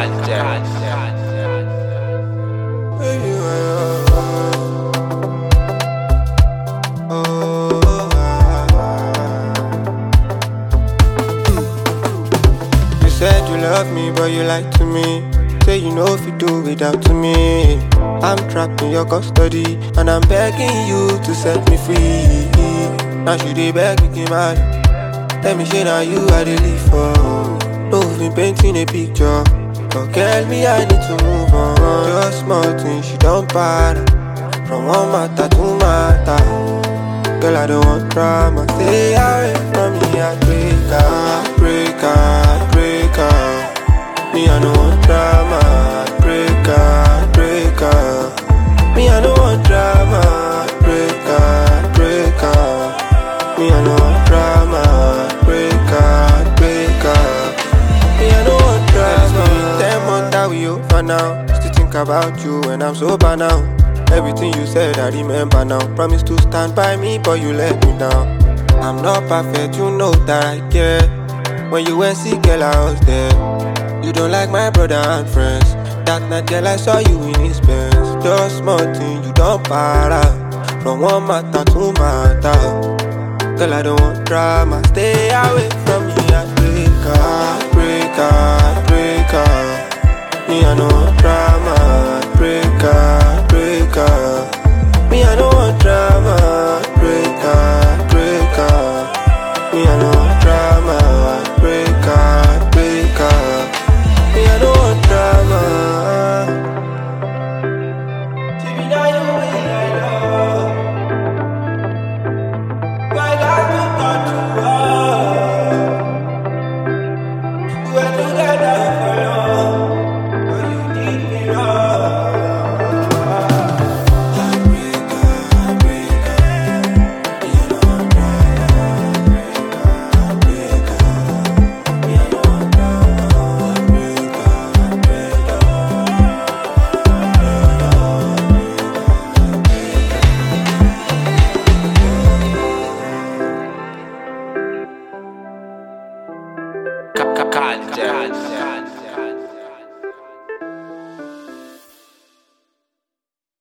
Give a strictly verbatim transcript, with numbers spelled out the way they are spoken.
You said you love me, but you lied to me. Say you know if you do without to me. I'm trapped in your custody, and I'm begging you to set me free. Now should they beg me, keep mad? Let me show now you I dey live for. No, we've been painting a picture, but girl, me I need to move on. Just small things, you don't bother. From one matter to matter. Girl, I don't want drama. Stay away from me, I break out, break out, break out. Me, I don't want drama. Break out, break out. Me, I don't want drama. Break out, break out. Me, I don't want drama. Break out, break out. Me, I don't want drama. Ten months that we over now. Still think about you when I'm sober now. Everything you said I remember now. Promise to stand by me, but you let me down. I'm not perfect, you know that I care. When you went sick, girl, I was there. You don't like my brother and friends. That night, girl, I saw you in his Benz. Just small thing, you don't para. From one matter to matter. Girl, I don't want drama. Stay away from me, I break out, break out, break out. Me, I don't want drama. Break out, break out. Me, I don't want drama. Break out, break out. Me, I don't want drama. Break out, break out. Me, I don't want drama. See me now, you will I love. My God, we got to love. We were together for long, but you did me wrong. Culture.